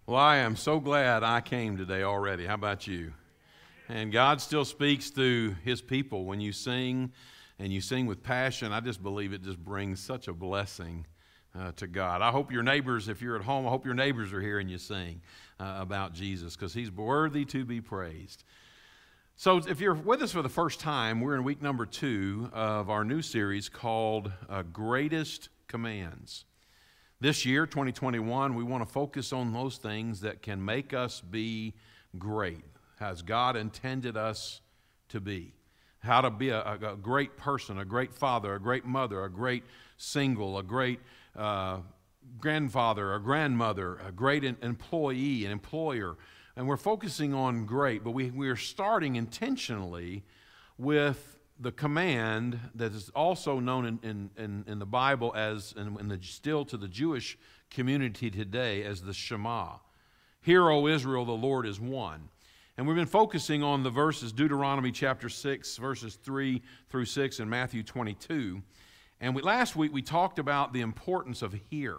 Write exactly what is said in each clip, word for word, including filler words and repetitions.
Well, I am so glad I came today already. How about you? And God still speaks through His people when you sing, and you sing with passion. I just believe it just brings such a blessing uh, to God. I hope your neighbors, if you're at home, I hope your neighbors are hearing you sing uh, about Jesus, because He's worthy to be praised. So if you're with us for the first time, we're in week number two of our new series called uh, Greatest Commands. This year, twenty twenty-one, we want to focus on those things that can make us be great, as God intended us to be. How to be a, a great person, a great father, a great mother, a great single, a great uh, grandfather, a grandmother, a great employee, an employer. And we're focusing on great, but we, we are starting intentionally with the command that is also known in, in, in, in the Bible as, in, in the, still to the Jewish community today, as the Shema. Hear, O Israel, the Lord is one. And we've been focusing on the verses, Deuteronomy chapter six, verses three through six, and Matthew twenty-two. And we, last week we talked about the importance of hear.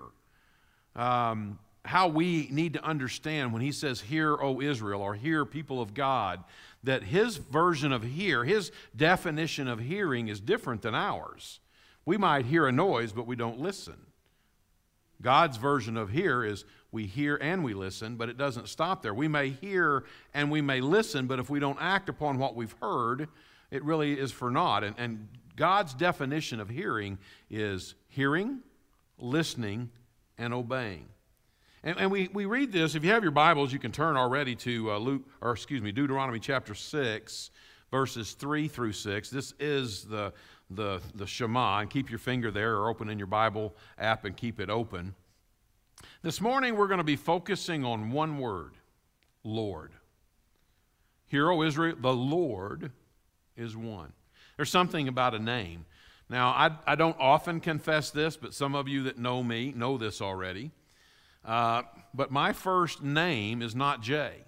Um, how we need to understand when He says, hear, O Israel, or hear, people of God, that His version of hear, His definition of hearing is different than ours. We might hear a noise, but we don't listen. God's version of hear is we hear and we listen, but it doesn't stop there. We may hear and we may listen, but if we don't act upon what we've heard, it really is for naught. And, and God's definition of hearing is hearing, listening, and obeying. And, and we, we read this. If you have your Bibles, you can turn already to uh, Luke, or excuse me, Deuteronomy chapter six, verses three through six. This is the, the, the Shema, and keep your finger there or open in your Bible app and keep it open. This morning we're going to be focusing on one word, Lord. Hear, O Israel, the Lord is one. There's something about a name. Now, I, I don't often confess this, but some of you that know me know this already. Uh, but my first name is not Jay.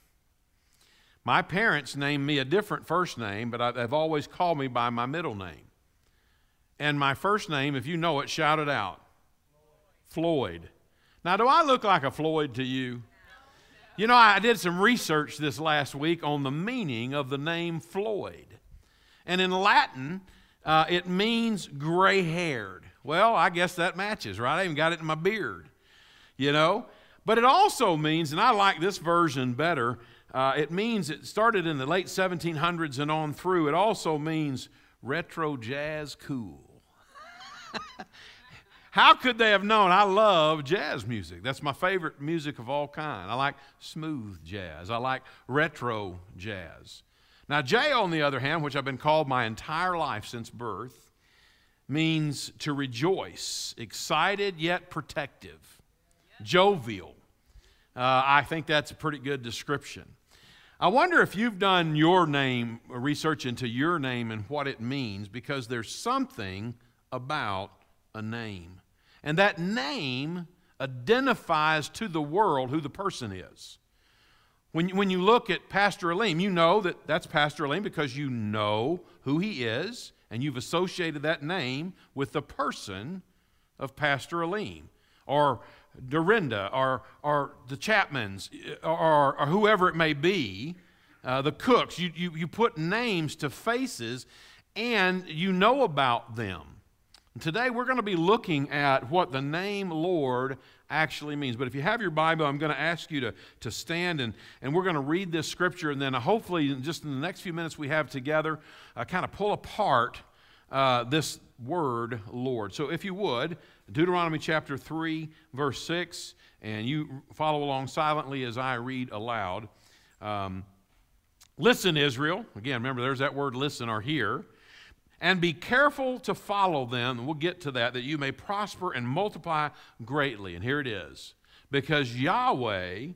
My parents named me a different first name, but I, they've always called me by my middle name. And my first name, if you know it, shout it out. Floyd. Floyd. Now, do I look like a Floyd to you? You know, I did some research this last week on the meaning of the name Floyd. And in Latin, uh, it means gray-haired. Well, I guess that matches, right? I even got it in my beard. You know, but it also means, and I like this version better, uh, it means it started in the late seventeen hundreds and on through. It also means retro jazz cool. How could they have known? I love jazz music. That's my favorite music of all kind. I like smooth jazz. I like retro jazz. Now, Jay, on the other hand, which I've been called my entire life since birth, means to rejoice, excited yet protective. Jovial. Uh, I think that's a pretty good description. I wonder if you've done your name, research into your name and what it means, because there's something about a name. And that name identifies to the world who the person is. When, when you look at Pastor Aleem, you know that that's Pastor Aleem because you know who he is, and you've associated that name with the person of Pastor Aleem. Or Dorinda, or, or the Chapmans, or, or whoever it may be, uh, the Cooks. You, you, you put names to faces, and you know about them. And today we're going to be looking at what the name Lord actually means. But if you have your Bible, I'm going to ask you to, to stand, and, and we're going to read this scripture, and then hopefully just in the next few minutes we have together, uh, kind of pull apart uh, this word Lord. So if you would, Deuteronomy chapter three, verse six, and you follow along silently as I read aloud. Um, listen, Israel. Again, remember, there's that word listen or hear. And be careful to follow them, and we'll get to that, that you may prosper and multiply greatly. And here it is. Because Yahweh,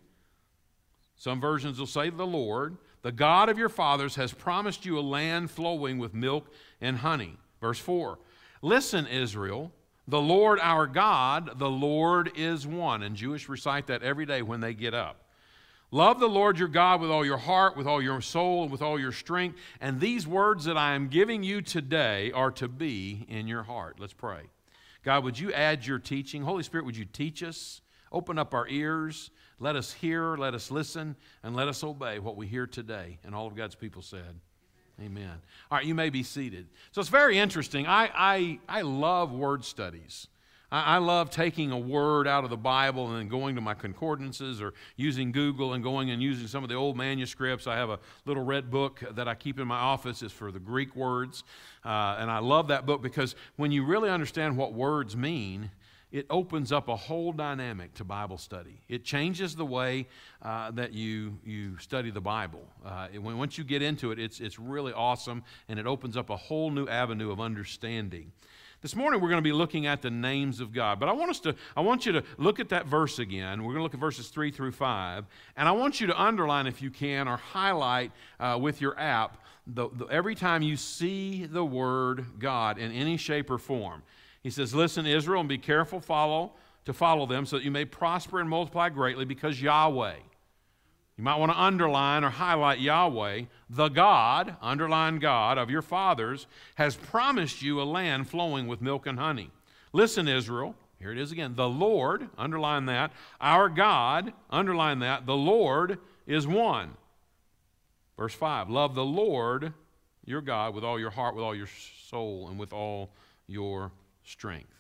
some versions will say the Lord, the God of your fathers, has promised you a land flowing with milk and honey. Verse four. Listen, Israel. The Lord our God, the Lord is one. And Jewish recite that every day when they get up. Love the Lord your God with all your heart, with all your soul, and with all your strength. And these words that I am giving you today are to be in your heart. Let's pray. God, would you add your teaching? Holy Spirit, would you teach us Open up our ears. Let us hear, let us listen, and let us obey what we hear today. And all of God's people said, amen. All right, you may be seated. So it's very interesting. I, I, I love word studies. I, I love taking a word out of the Bible and then going to my concordances or using Google and going and using some of the old manuscripts. I have a little red book that I keep in my office. It's for the Greek words. Uh, and I love that book because when you really understand what words mean, it opens up a whole dynamic to Bible study. It changes the way uh, that you you study the Bible. Uh, it, when, once you get into it, it's, it's really awesome, and it opens up a whole new avenue of understanding. This morning we're going to be looking at the names of God, but I want us to I want you to look at that verse again. We're going to look at verses three through five, and I want you to underline, if you can, or highlight uh, with your app the, the, every time you see the word God in any shape or form. He says, listen, Israel, and be careful follow to follow them so that you may prosper and multiply greatly, because Yahweh, you might want to underline or highlight Yahweh, the God, underline God, of your fathers, has promised you a land flowing with milk and honey. Listen, Israel, here it is again, the Lord, underline that, our God, underline that, the Lord is one. Verse five, love the Lord, your God, with all your heart, with all your soul, and with all your strength.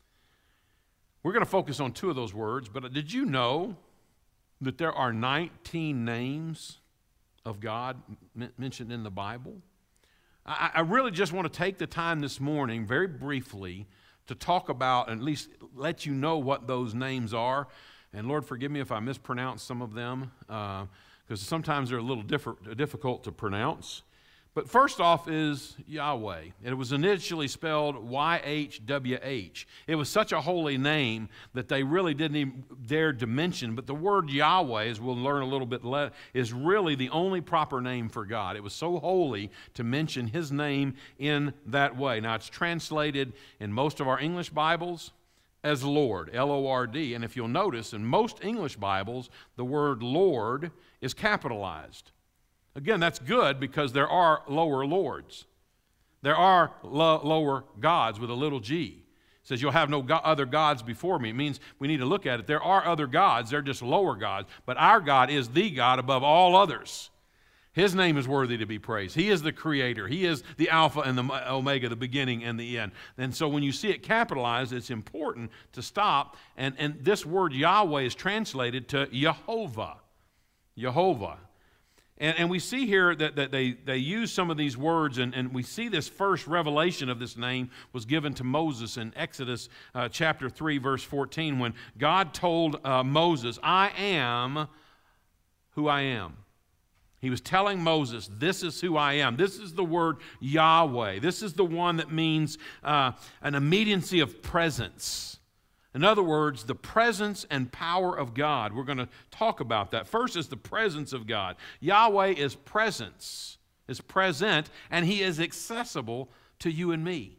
We're going to focus on two of those words, but did you know that there are nineteen names of God m- mentioned in the Bible? I, I really just want to take the time this morning, very briefly, to talk about, and at least let you know what those names are. And Lord, forgive me if I mispronounce some of them, because uh, sometimes they're a little different, difficult to pronounce. But first off is Yahweh. It was initially spelled Y H W H. It was such a holy name that they really didn't even dare to mention. But the word Yahweh, as we'll learn a little bit later, is really the only proper name for God. It was so holy to mention His name in that way. Now, it's translated in most of our English Bibles as Lord, L O R D. And if you'll notice, in most English Bibles, the word Lord is capitalized. Again, that's good because there are lower lords. There are lo- lower gods with a little g. It says you'll have no go- other gods before me. It means we need to look at it. There are other gods. They're just lower gods. But our God is the God above all others. His name is worthy to be praised. He is the creator. He is the Alpha and the Omega, the beginning and the end. And so when you see it capitalized, it's important to stop. And, and this word Yahweh is translated to Jehovah. Jehovah. And, and we see here that, that they, they use some of these words, and, and we see this first revelation of this name was given to Moses in Exodus uh, chapter three, verse fourteen, when God told uh, Moses, I am who I am. He was telling Moses, this is who I am. This is the word Yahweh. This is the one that means uh, an immediacy of presence. In other words, the presence and power of God. We're going to talk about that. First is the presence of God. Yahweh is presence, is present, and He is accessible to you and me.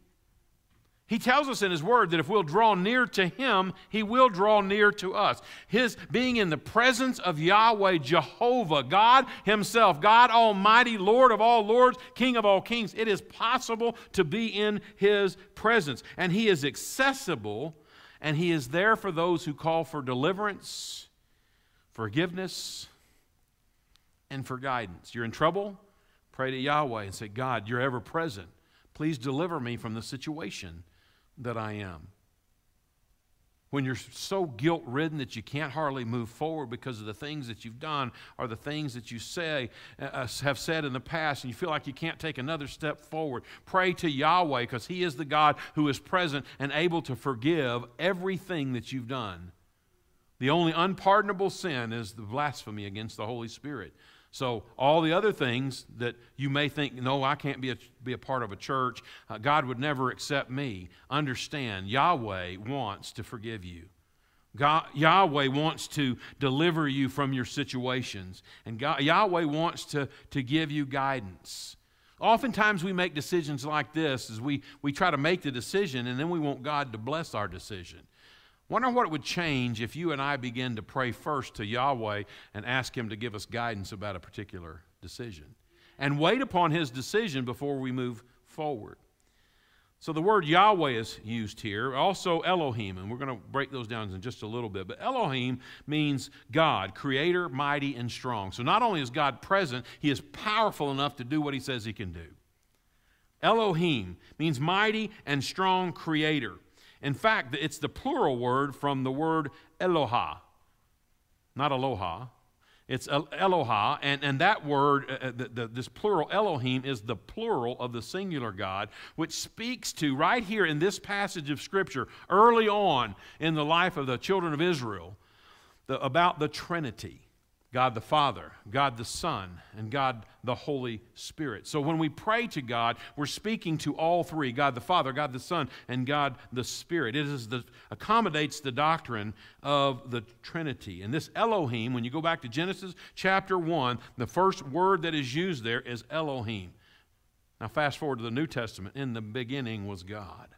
He tells us in His Word that if we'll draw near to Him, He will draw near to us. His being in the presence of Yahweh, Jehovah, God Himself, God Almighty, Lord of all lords, King of all kings, it is possible to be in His presence. And He is accessible, and He is there for those who call for deliverance, forgiveness, and for guidance. You're in trouble? Pray to Yahweh and say, God, You're ever present. Please deliver me from the situation that I am. When you're so guilt-ridden that you can't hardly move forward because of the things that you've done or the things that you say uh, have said in the past, and you feel like you can't take another step forward, pray to Yahweh, because He is the God who is present and able to forgive everything that you've done. The only unpardonable sin is the blasphemy against the Holy Spirit. So all the other things that you may think, no, I can't be a, be a part of a church, uh, God would never accept me. Understand, Yahweh wants to forgive you. God, Yahweh wants to deliver you from your situations. And God, Yahweh wants to, to give you guidance. Oftentimes we make decisions like this as we, we try to make the decision, and then we want God to bless our decision. Wonder what it would change if you and I begin to pray first to Yahweh and ask Him to give us guidance about a particular decision, and wait upon His decision before we move forward. So the word Yahweh is used here, also Elohim, and we're going to break those down in just a little bit. But Elohim means God, creator, mighty, and strong. So not only is God present, he is powerful enough to do what he says he can do. Elohim means mighty and strong creator. In fact, it's the plural word from the word Eloha, not aloha. It's Eloha, and, and that word, uh, the, the, this plural Elohim, is the plural of the singular God, which speaks to, right here in this passage of Scripture, early on in the life of the children of Israel, the, about the Trinity. God the Father, God the Son, and God the Holy Spirit. So when we pray to God, we're speaking to all three, God the Father, God the Son, and God the Spirit. It is the, accommodates the doctrine of the Trinity. And this Elohim, when you go back to Genesis chapter one, the first word that is used there is Elohim. Now fast forward to the New Testament. In the beginning was God.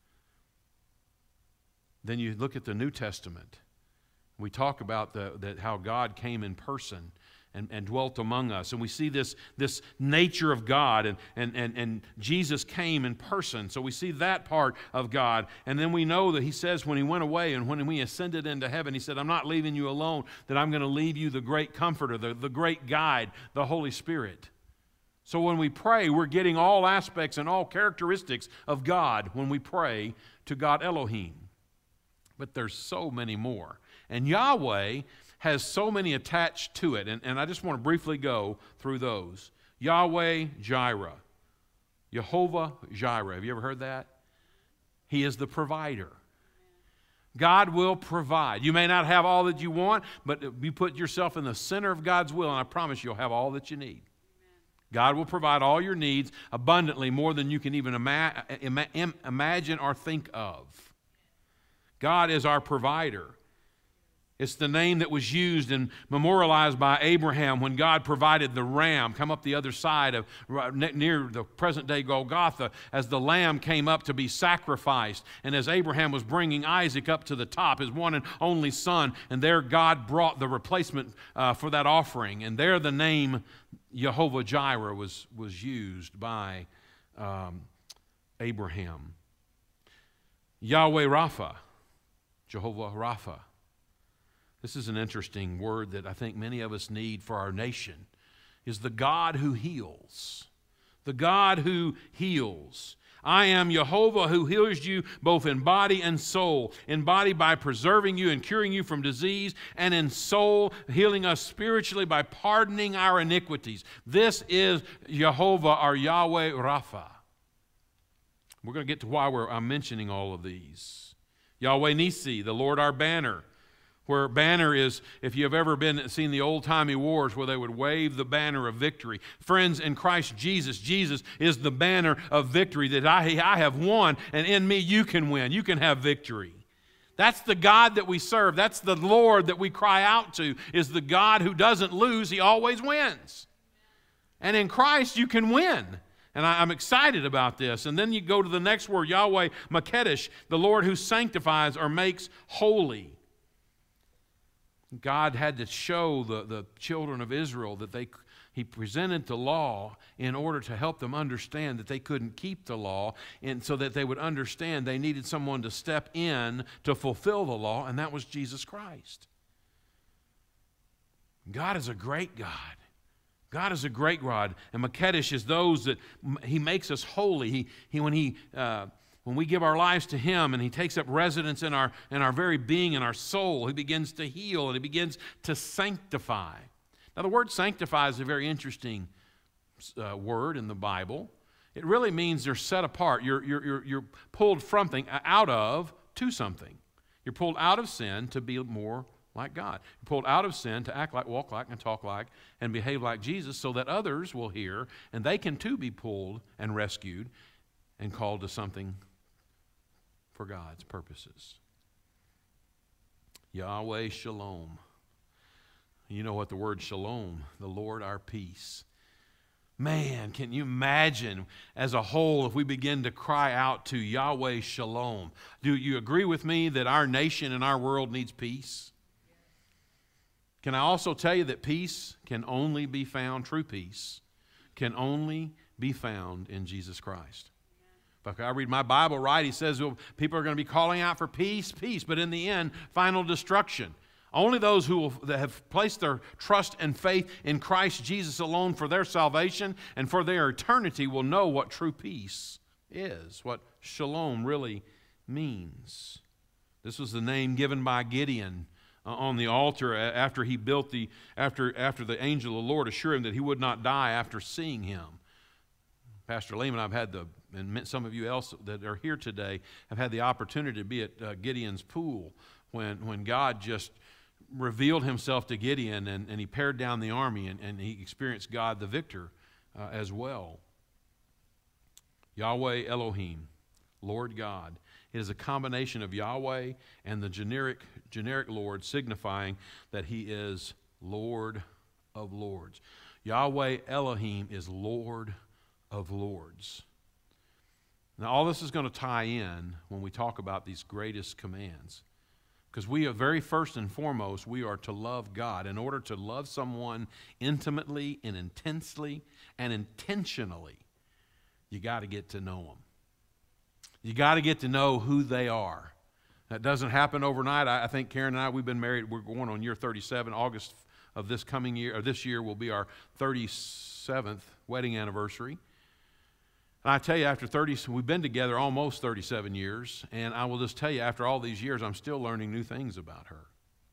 Then you look at the New Testament. We talk about the, that how God came in person and, and dwelt among us. And we see this, this nature of God, and, and, and, and Jesus came in person. So we see that part of God. And then we know that he says when he went away and when we ascended into heaven, he said, I'm not leaving you alone, that I'm going to leave you the great comforter, the, the great guide, the Holy Spirit. So when we pray, we're getting all aspects and all characteristics of God when we pray to God Elohim. But there's so many more. And Yahweh has so many attached to it. And, and I just want to briefly go through those. Yahweh Jireh. Jehovah Jireh. Have you ever heard that? He is the provider. God will provide. You may not have all that you want, but you put yourself in the center of God's will, and I promise you'll have all that you need. God will provide all your needs abundantly, more than you can even ima- ima- imagine or think of. God is our provider. It's the name that was used and memorialized by Abraham when God provided the ram come up the other side of near the present-day Golgotha as the lamb came up to be sacrificed. And as Abraham was bringing Isaac up to the top, his one and only son, and there God brought the replacement uh, for that offering. And there the name Jehovah Jireh was, was used by um, Abraham. Yahweh Rapha, Jehovah Rapha. This is an interesting word that I think many of us need for our nation, is the God who heals. The God who heals. I am Jehovah who heals you both in body and soul. In body by preserving you and curing you from disease, and in soul healing us spiritually by pardoning our iniquities. This is Jehovah, our Yahweh Rapha. We're going to get to why we're, I'm mentioning all of these. Yahweh Nisi, the Lord our banner. Where banner is, if you've ever been seen the old-timey wars where they would wave the banner of victory. Friends, in Christ Jesus, Jesus is the banner of victory that I, I have won, and in me you can win. You can have victory. That's the God that we serve. That's the Lord that we cry out to, is the God who doesn't lose. He always wins. And in Christ you can win. And I, I'm excited about this. And then you go to the next word, Yahweh Makedesh, the Lord who sanctifies or makes holy. God had to show the, the children of Israel that they, he presented the law in order to help them understand that they couldn't keep the law, and so that they would understand they needed someone to step in to fulfill the law, and that was Jesus Christ. God is a great God. God is a great God, and Makedesh is those that he makes us holy. He, he when he... Uh, When we give our lives to him and he takes up residence in our, in our very being, in our soul, he begins to heal and he begins to sanctify. Now, the word sanctify is a very interesting uh, word in the Bible. It really means they're set apart. You're, you're, you're, you're pulled from something, out of, to something. You're pulled out of sin to be more like God. You're pulled out of sin to act like, walk like, and talk like, and behave like Jesus, so that others will hear and they can too be pulled and rescued and called to something for God's purposes. Yahweh Shalom. You know what the word shalom, the Lord our peace. Man, can you imagine as a whole if we begin to cry out to Yahweh Shalom? Do you agree with me that our nation and our world needs peace? Can I also tell you that peace can only be found, true peace, can only be found in Jesus Christ? If I read my Bible right, he says well, people are going to be calling out for peace, peace, but in the end, final destruction. Only those who will, that have placed their trust and faith in Christ Jesus alone for their salvation and for their eternity will know what true peace is, what shalom really means. This was the name given by Gideon uh, on the altar after he built the after after the angel of the Lord assured him that he would not die after seeing him. Pastor Lehman, I've had the and some of you else that are here today have had the opportunity to be at uh, Gideon's pool when when God just revealed himself to Gideon and, and he pared down the army and, and he experienced God the victor uh, as well. Yahweh Elohim, Lord God. It is a combination of Yahweh and the generic, generic Lord signifying that he is Lord of Lords. Yahweh Elohim is Lord of Lords. Now all this is going to tie in when we talk about these greatest commands. Because we are very first and foremost, we are to love God. In order to love someone intimately and intensely and intentionally, you got to get to know them. You got to get to know who they are. That doesn't happen overnight. I, I think Karen and I, we've been married, we're going on year thirty-seven. August of this coming year, or this year will be our thirty-seventh wedding anniversary. And I tell you, after thirty, we've been together almost thirty-seven years, and I will just tell you, after all these years, I'm still learning new things about her.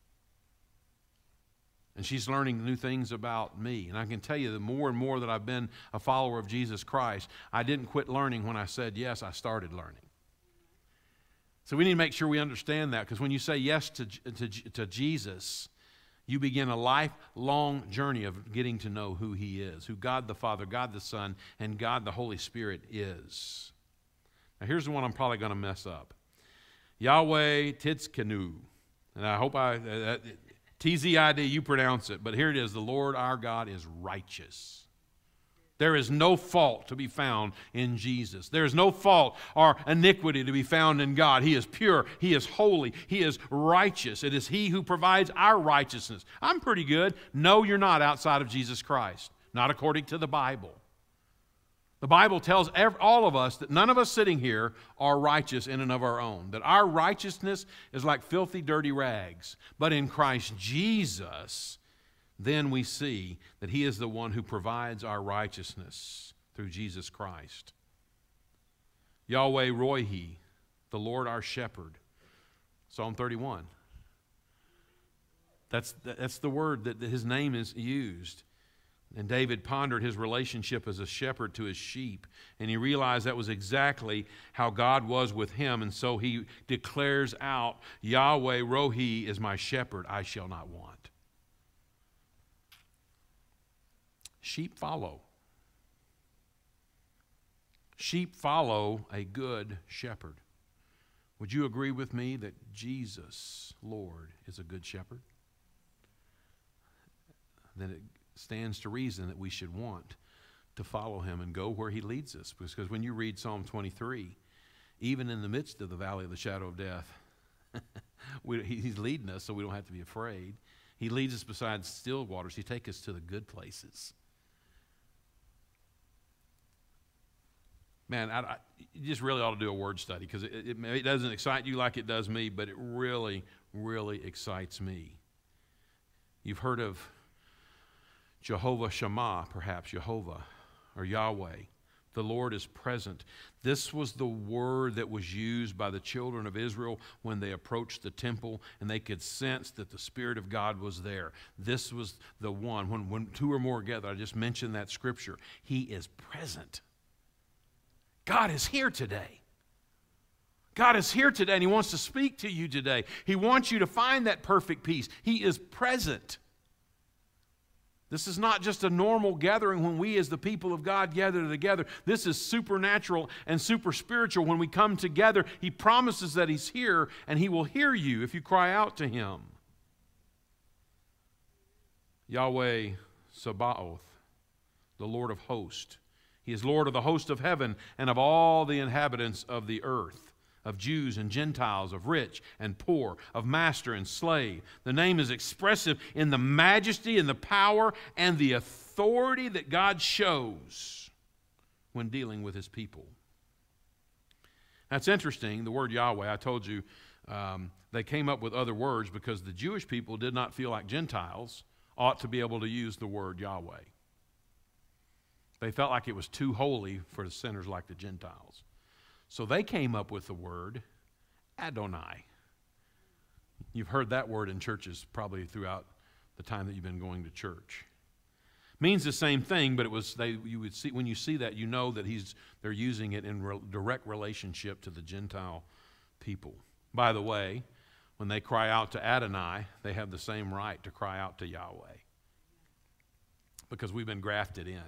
And she's learning new things about me. And I can tell you, the more and more that I've been a follower of Jesus Christ, I didn't quit learning when I said yes, I started learning. So we need to make sure we understand that, because when you say yes to, to, to Jesus, you begin a lifelong journey of getting to know who he is, who God the Father, God the Son, and God the Holy Spirit is. Now here's the one I'm probably going to mess up. Yahweh Tzidkenu. And I hope I, uh, T Z I D, you pronounce it, but here it is. The Lord our God is righteous. There is no fault to be found in Jesus. There is no fault or iniquity to be found in God. He is pure. He is holy. He is righteous. It is he who provides our righteousness. I'm pretty good. No, you're not outside of Jesus Christ. Not according to the Bible. The Bible tells every, all of us that none of us sitting here are righteous in and of our own. That our righteousness is like filthy, dirty rags. But in Christ Jesus, then we see that he is the one who provides our righteousness through Jesus Christ. Yahweh Rohi, the Lord our shepherd. Psalm thirty-one. That's, that's the word that his name is used. And David pondered his relationship as a shepherd to his sheep. And he realized that was exactly how God was with him. And so he declares out, Yahweh Rohi is my shepherd, I shall not want. Sheep follow. Sheep follow a good shepherd. Would you agree with me that Jesus, Lord, is a good shepherd? Then it stands to reason that we should want to follow him and go where he leads us. Because when you read Psalm twenty-three, even in the midst of the valley of the shadow of death, we, he's leading us so we don't have to be afraid. He leads us beside still waters. He takes us to the good places. Man, I, I, you just really ought to do a word study, because it, it, it doesn't excite you like it does me, but it really, really excites me. You've heard of Jehovah Shammah, perhaps, Jehovah or Yahweh. The Lord is present. This was the word that was used by the children of Israel when they approached the temple and they could sense that the Spirit of God was there. This was the one. When, when two or more gather, I just mentioned that scripture. He is present. God is here today. God is here today, and he wants to speak to you today. He wants you to find that perfect peace. He is present. This is not just a normal gathering when we as the people of God gather together. This is supernatural and super spiritual. When we come together, he promises that he's here, and he will hear you if you cry out to him. Yahweh Sabaoth, the Lord of hosts. He is Lord of the host of heaven and of all the inhabitants of the earth, of Jews and Gentiles, of rich and poor, of master and slave. The name is expressive in the majesty and the power and the authority that God shows when dealing with his people. That's interesting, the word Yahweh. I told you um, they came up with other words because the Jewish people did not feel like Gentiles ought to be able to use the word Yahweh. They felt like it was too holy for the sinners like the Gentiles. So they came up with the word Adonai. You've heard that word in churches probably throughout the time that you've been going to church. Means the same thing, but it was they. You would see when you see that, you know that he's they're using it in re, direct relationship to the Gentile people. By the way, when they cry out to Adonai, they have the same right to cry out to Yahweh because we've been grafted in.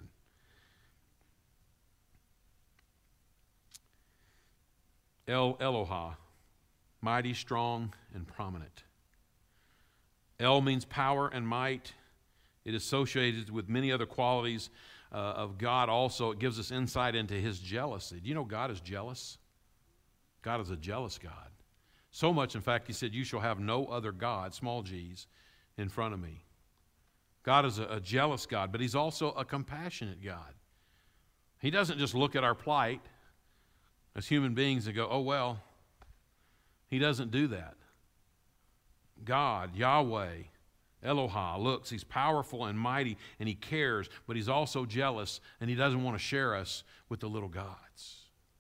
El Eloha, mighty, strong, and prominent. El means power and might. It is associated with many other qualities uh, of God also. It gives us insight into his jealousy. Do you know God is jealous? God is a jealous God. So much, in fact, he said, you shall have no other God, small g's, in front of me. God is a, a jealous God, but he's also a compassionate God. He doesn't just look at our plight as human beings and go, oh, well. He doesn't do that. God, Yahweh, Eloha, looks, he's powerful and mighty, and he cares, but he's also jealous, and he doesn't want to share us with the little gods.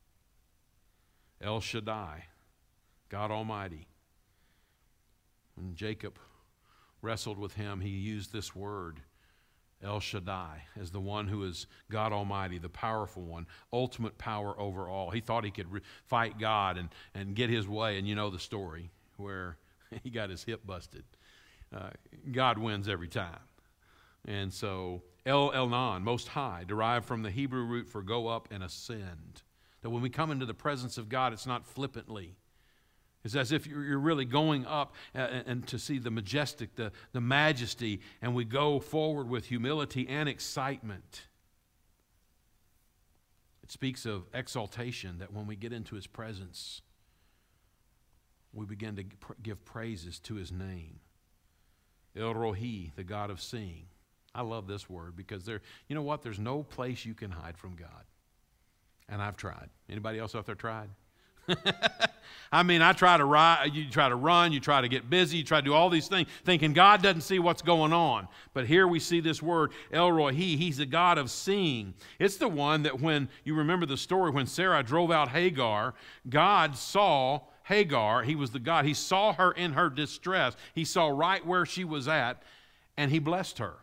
El Shaddai, God Almighty. When Jacob wrestled with him, he used this word, El Shaddai, as the one who is God Almighty, the powerful one, ultimate power over all. He thought he could re- fight God and, and get his way, and you know the story where he got his hip busted. Uh, God wins every time. And so El Elyon, Most High, derived from the Hebrew root for go up and ascend. That when we come into the presence of God, it's not flippantly. It's as if you're really going up and, and to see the majestic, the, the majesty, and we go forward with humility and excitement. It speaks of exaltation, that when we get into his presence, we begin to give praises to his name. El Rohi, the God of seeing. I love this word because there, you know what? There's no place you can hide from God. And I've tried. Anybody else out there tried? I mean, I try to ride, you try to run, you try to get busy, you try to do all these things, thinking God doesn't see what's going on. But here we see this word, El Rohi, he's the God of seeing. It's the one that when, you remember the story, when Sarah drove out Hagar, God saw Hagar, he was the God, he saw her in her distress. He saw right where she was at, and he blessed her.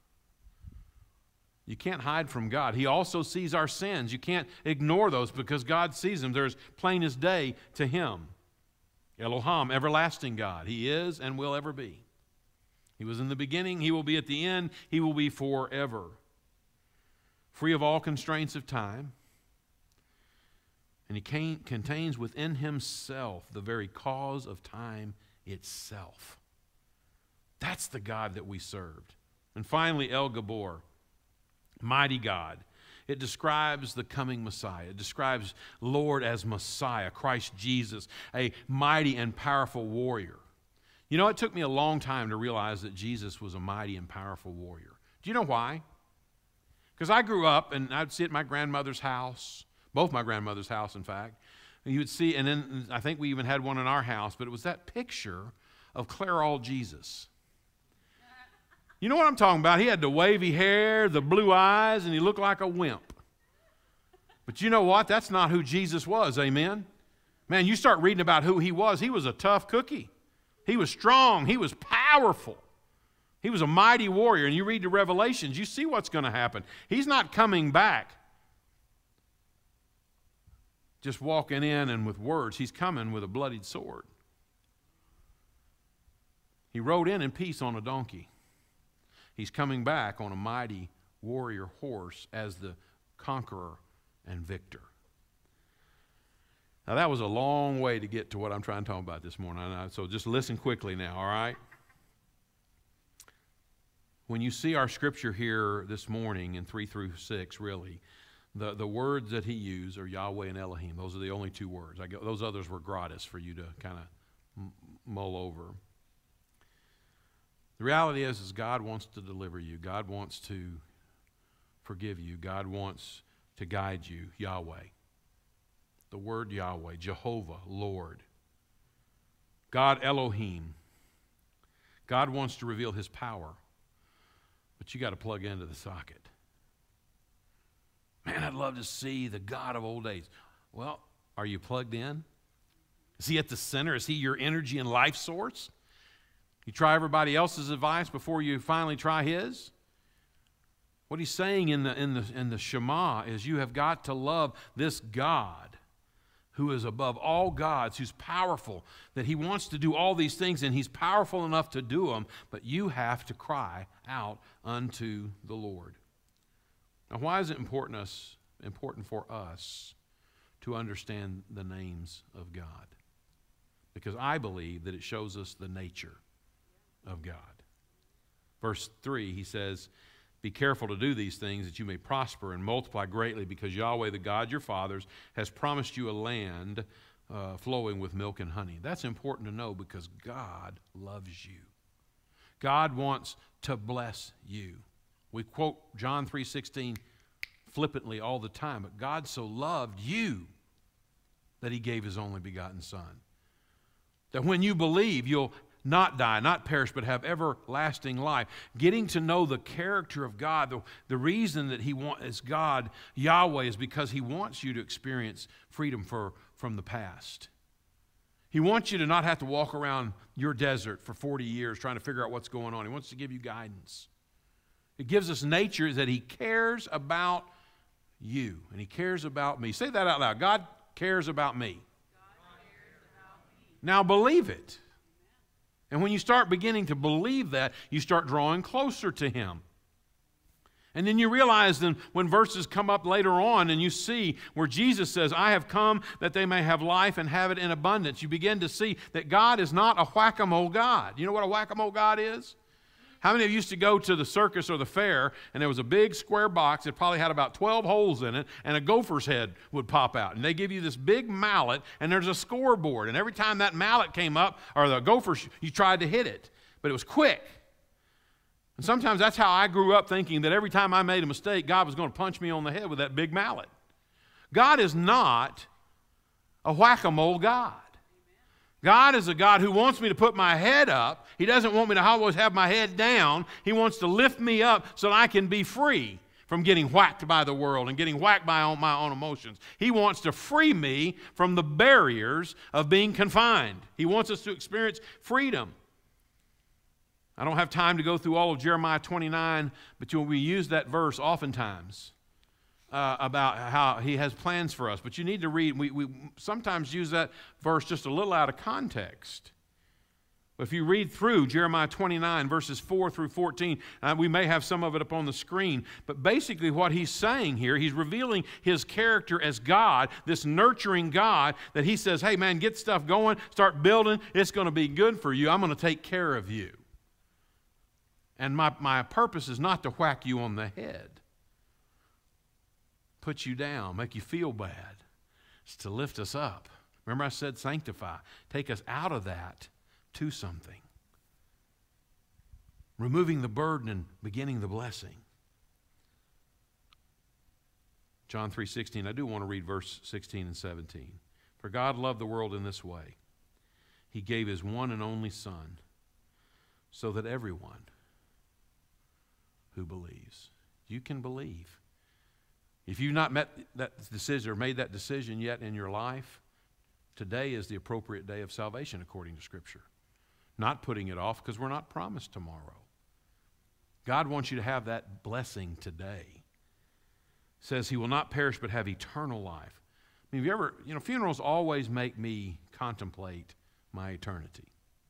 You can't hide from God. He also sees our sins. You can't ignore those because God sees them. They're as plain as day to him. Elohim, everlasting God. He is and will ever be. He was in the beginning. He will be at the end. He will be forever. Free of all constraints of time. And he came, contains within himself the very cause of time itself. That's the God that we served. And finally, El Gabor. Mighty God. It describes the coming Messiah. It describes Lord as Messiah, Christ Jesus, a mighty and powerful warrior. You know, it took me a long time to realize that Jesus was a mighty and powerful warrior. Do you know why? Because I grew up, and I'd see it at my grandmother's house, both my grandmother's house, in fact. And you would see, and then I think we even had one in our house, but it was that picture of Clairol Jesus. You know what I'm talking about? He had the wavy hair, the blue eyes, and he looked like a wimp. But you know what? That's not who Jesus was, amen? Man, you start reading about who he was. He was a tough cookie. He was strong. He was powerful. He was a mighty warrior. And you read the Revelations, you see what's going to happen. He's not coming back just walking in and with words. He's coming with a bloodied sword. He rode in in peace on a donkey. He's coming back on a mighty warrior horse as the conqueror and victor. Now, that was a long way to get to what I'm trying to talk about this morning. So just listen quickly now, all right? When you see our scripture here this morning in three through six, really, the, the words that he used are Yahweh and Elohim. Those are the only two words. I go, those others were gratis for you to kind of mull over. The reality is, is God wants to deliver you. God wants to forgive you. God wants to guide you, Yahweh. the word Yahweh, Jehovah, Lord. God Elohim. God wants to reveal his power, but you got to plug into the socket. Man, I'd love to see the God of old days. Well, are you plugged in? Is he at the center? Is he your energy and life source? You try everybody else's advice before you finally try his? What he's saying in the, in the, in the Shema is you have got to love this God who is above all gods, who's powerful, that he wants to do all these things, and he's powerful enough to do them, but you have to cry out unto the Lord. Now, why is it important, us, important for us to understand the names of God? Because I believe that it shows us the nature of God. Verse three, he says, be careful to do these things that you may prosper and multiply greatly, because Yahweh, the God your fathers, has promised you a land uh, flowing with milk and honey. That's important to know because God loves you. God wants to bless you. We quote John three sixteen flippantly all the time, but God so loved you that he gave his only begotten Son. That when you believe, you'll not die, not perish, but have everlasting life. Getting to know the character of God, the, the reason that he wants is God, Yahweh, is because he wants you to experience freedom for, from the past. He wants you to not have to walk around your desert for forty years trying to figure out what's going on. He wants to give you guidance. It gives us nature that he cares about you, and he cares about me. Say that out loud. God cares about me. God cares about me. Now believe it. And when you start beginning to believe that, you start drawing closer to him. And then you realize then when verses come up later on and you see where Jesus says, I have come that they may have life and have it in abundance, you begin to see that God is not a whack-a-mole God. You know what a whack-a-mole God is? How many of you used to go to the circus or the fair, and there was a big square box that probably had about twelve holes in it, and a gopher's head would pop out. And they give you this big mallet, and there's a scoreboard. And every time that mallet came up, or the gopher, you tried to hit it. But it was quick. And sometimes that's how I grew up, thinking that every time I made a mistake, God was going to punch me on the head with that big mallet. God is not a whack-a-mole God. God is a God who wants me to put my head up. He doesn't want me to always have my head down. He wants to lift me up so that I can be free from getting whacked by the world and getting whacked by my own emotions. He wants to free me from the barriers of being confined. He wants us to experience freedom. I don't have time to go through all of Jeremiah twenty-nine, but we use that verse oftentimes. Uh, about how he has plans for us. But you need to read, we, we sometimes use that verse just a little out of context. But if you read through Jeremiah twenty-nine, verses four through fourteen, uh, we may have some of it up on the screen, but basically what he's saying here, he's revealing his character as God, this nurturing God, that he says, hey man, get stuff going, start building, it's going to be good for you, I'm going to take care of you. And my, my purpose is not to whack you on the head, put you down, make you feel bad. It's to lift us up. Remember I said sanctify. Take us out of that to something. Removing the burden and beginning the blessing. John three sixteen, I do want to read verse sixteen and seventeen. For God loved the world in this way. He gave his one and only Son so that everyone who believes, you can believe. If you've not met that decision or made that decision yet in your life, today is the appropriate day of salvation according to Scripture. Not putting it off because we're not promised tomorrow. God wants you to have that blessing today. It says he will not perish but have eternal life. I mean, have you ever, you know, funerals always make me contemplate my eternity.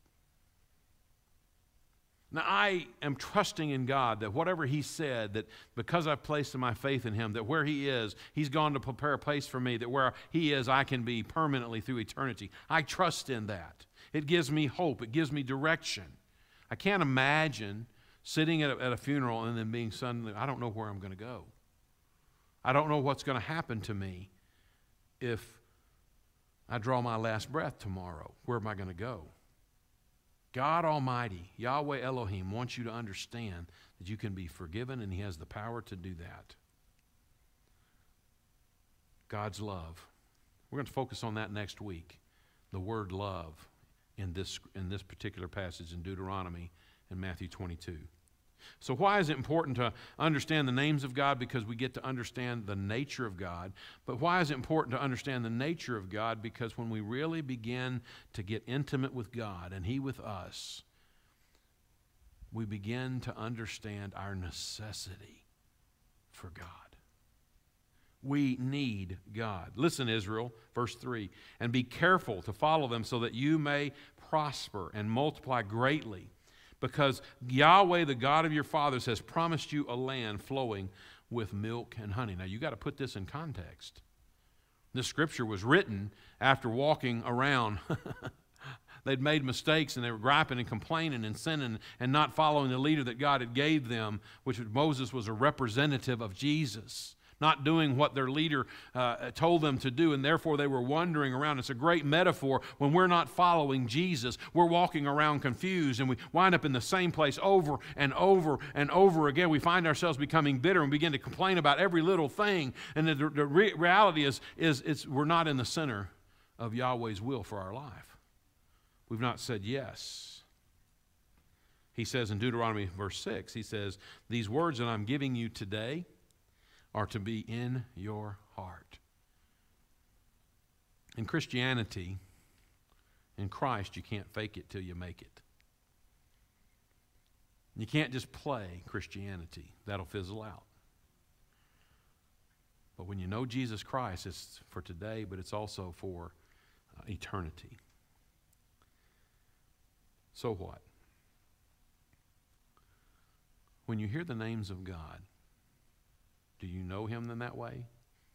Now, I am trusting in God that whatever he said, that because I've placed my faith in him, that where he is, he's gone to prepare a place for me, that where he is, I can be permanently through eternity. I trust in that. It gives me hope. It gives me direction. I can't imagine sitting at a, at a funeral and then being suddenly, I don't know where I'm going to go. I don't know what's going to happen to me if I draw my last breath tomorrow. Where am I going to go? God Almighty, Yahweh Elohim, wants you to understand that you can be forgiven, and he has the power to do that. God's love. We're going to focus on that next week, the word love in this, in this particular passage in Deuteronomy and Matthew twenty-two. So why is it important to understand the names of God? Because we get to understand the nature of God. But why is it important to understand the nature of God? Because when we really begin to get intimate with God and He with us, we begin to understand our necessity for God. We need God. Listen, Israel, verse three, and be careful to follow them so that you may prosper and multiply greatly. Because Yahweh, the God of your fathers, has promised you a land flowing with milk and honey. Now, you got to put this in context. This scripture was written after walking around. They'd made mistakes, and they were griping and complaining and sinning and not following the leader that God had gave them, which was Moses was a representative of Jesus. Not doing what their leader uh, told them to do, and therefore they were wandering around. It's a great metaphor. When we're not following Jesus, we're walking around confused, and we wind up in the same place over and over and over again. We find ourselves becoming bitter and begin to complain about every little thing, and the, the re- reality is, is it's, we're not in the center of Yahweh's will for our life. We've not said yes. He says in Deuteronomy verse six, he says, these words that I'm giving you today are to be in your heart. In Christianity, in Christ, you can't fake it till you make it. You can't just play Christianity. That'll fizzle out. But when you know Jesus Christ, it's for today, but it's also for uh, eternity. So what? When you hear the names of God, do you know Him in that way?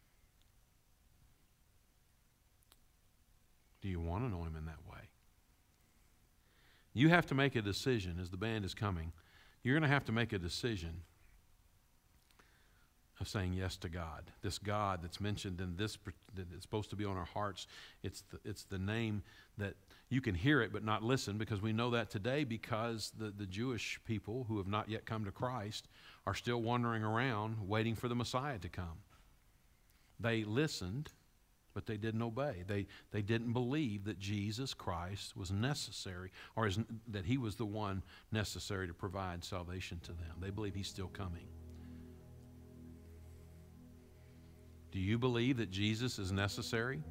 Do you want to know Him in that way? You have to make a decision as the band is coming. You're going to have to make a decision of saying yes to God. This God that's mentioned in this, that is supposed to be on our hearts, it's the, it's the name that you can hear it but not listen, because we know that today because the, the Jewish people who have not yet come to Christ are still wandering around waiting for the Messiah to come. They listened, but they didn't obey. They, they didn't believe that Jesus Christ was necessary, or is, that He was the one necessary to provide salvation to them. They believe He's still coming. Do you believe that Jesus is necessary?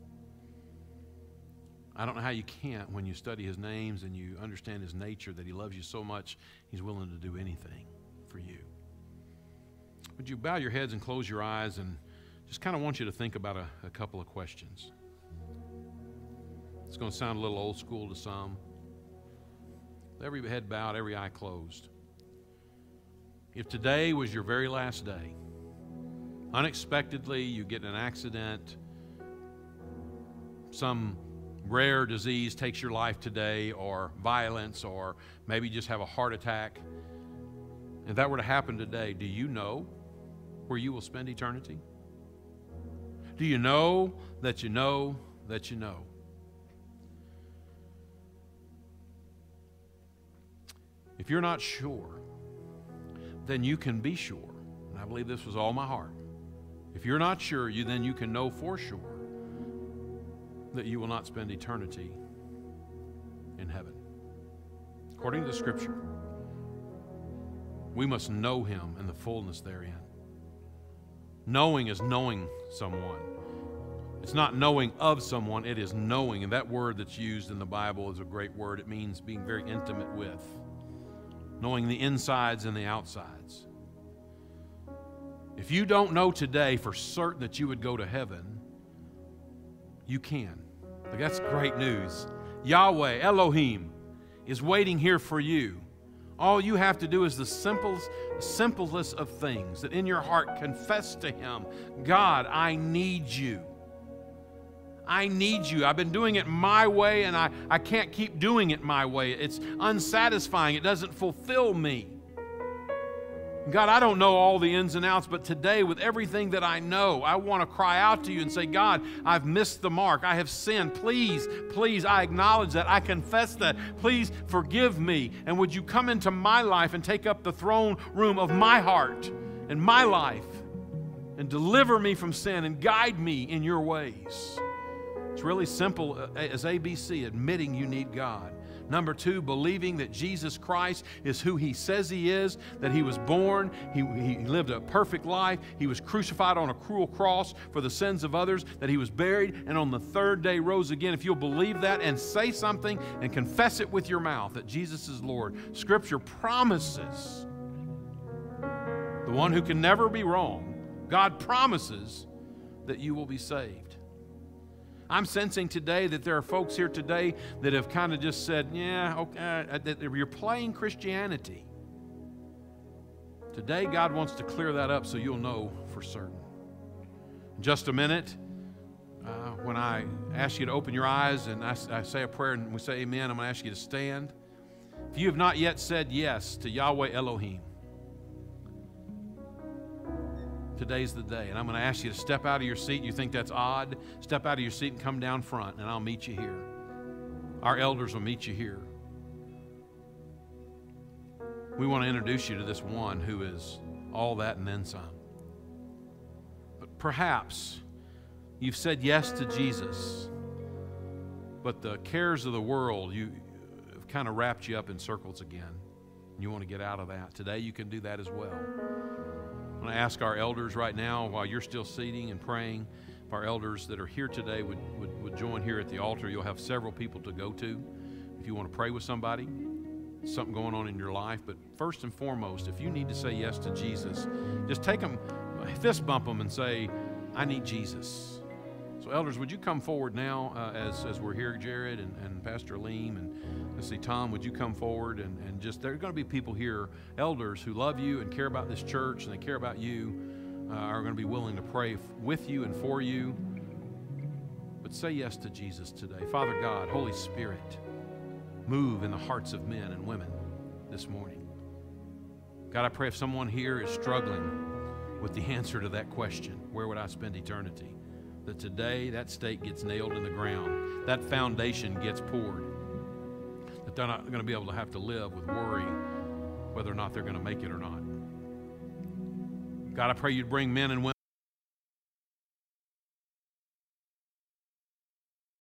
I don't know how you can't when you study His names and you understand His nature, that He loves you so much He's willing to do anything for you. Would you bow your heads and close your eyes, and just kind of want you to think about a, a couple of questions. It's going to sound a little old school to some. Every head bowed, every eye closed. If today was your very last day, unexpectedly you get in an accident, some rare disease takes your life today, or violence, or maybe you just have a heart attack. If that were to happen today, do you know where you will spend eternity? Do you know that you know that you know? If you're not sure, then you can be sure. And I believe this was all my heart. If you're not sure, you then you can know for sure that you will not spend eternity in heaven. According to the Scripture, we must know Him in the fullness therein. Knowing is knowing someone. It's not knowing of someone, it is knowing. And that word that's used in the Bible is a great word. It means being very intimate with. Knowing the insides and the outsides. If you don't know today for certain that you would go to heaven, you can. Like, that's great news. Yahweh, Elohim, is waiting here for you. All you have to do is the simplest, simplest of things, that in your heart confess to Him, God, I need you. I need you. I've been doing it my way, and I, I can't keep doing it my way. It's unsatisfying. It doesn't fulfill me. God, I don't know all the ins and outs, but today, with everything that I know, I want to cry out to you and say, God, I've missed the mark. I have sinned. Please, please, I acknowledge that. I confess that. Please forgive me. And would you come into my life and take up the throne room of my heart and my life and deliver me from sin and guide me in your ways? It's really simple as A B C, admitting you need God. Number two, believing that Jesus Christ is who He says He is, that He was born, He, he lived a perfect life, He was crucified on a cruel cross for the sins of others, that He was buried, and on the third day rose again. If you'll believe that and say something and confess it with your mouth that Jesus is Lord, Scripture promises, the one who can never be wrong, God promises that you will be saved. I'm sensing today that there are folks here today that have kind of just said, yeah, okay, that you're playing Christianity. Today, God wants to clear that up so you'll know for certain. In just a minute, uh, when I ask you to open your eyes and I, I say a prayer and we say amen, I'm going to ask you to stand. If you have not yet said yes to Yahweh Elohim, today's the day, and I'm going to ask you to step out of your seat. You think that's odd? Step out of your seat and come down front, and I'll meet you here. Our elders will meet you here. We want to introduce you to this one who is all that and then some. But perhaps you've said yes to Jesus, but the cares of the world you have kind of wrapped you up in circles again, and you want to get out of that. Today you can do that as well. I'm going to ask our elders right now, while you're still seating and praying, if our elders that are here today would, would, would join here at the altar. You'll have several people to go to if you want to pray with somebody, something going on in your life. But first and foremost, if you need to say yes to Jesus, just take them, fist bump them and say, I need Jesus. So elders, would you come forward now uh, as, as we're here, Jared and, and Pastor Aleem, and let's see, Tom, would you come forward? And, and just, there are going to be people here, elders who love you and care about this church and they care about you, uh, are going to be willing to pray with you and for you. But say yes to Jesus today. Father God, Holy Spirit, move in the hearts of men and women this morning. God, I pray if someone here is struggling with the answer to that question, where would I spend eternity? That today that stake gets nailed in the ground, that foundation gets poured, that they're not going to be able to have to live with worry whether or not they're going to make it or not. God, I pray you'd bring men and women